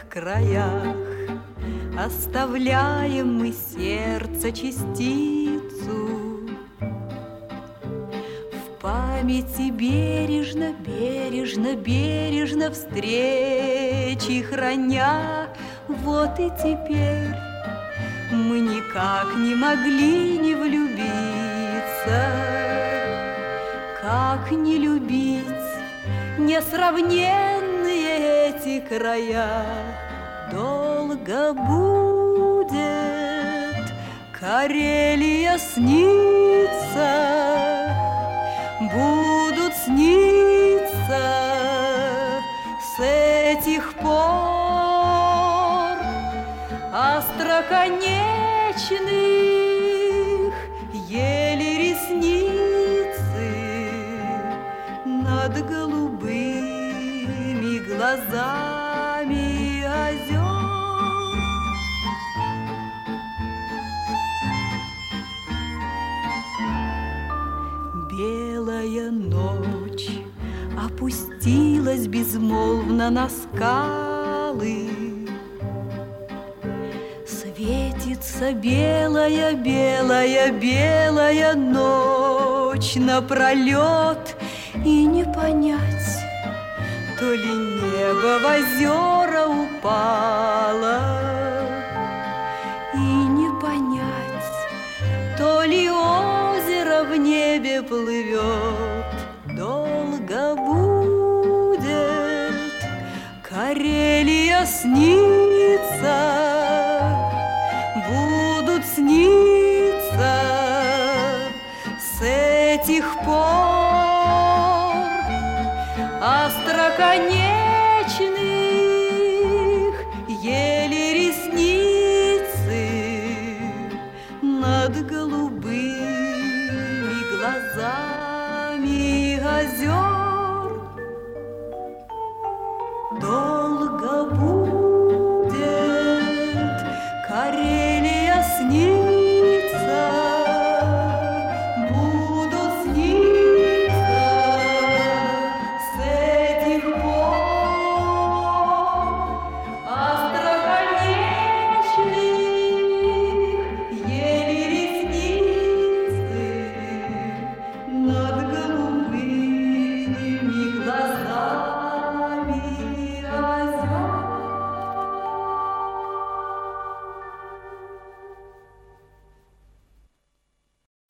краях оставляем мы сердца частицу. В памяти бережно, бережно, бережно встречи храня. Вот и теперь мы никак не могли не влюбиться. Как не любить несравненные эти края? Долго будет Карелия сниться, будут сниться с этих пор остроконечных еле ресницы над голубыми глазами озер. Белая ночь опустилась безмолвно на скалы. Светится белая, белая, белая ночь напролет, и не понять, то ли небо в озера упало, и не понять, то ли озеро в небе плывет. Долго будет Карелия снится, будут сниться с этих пор остроконечных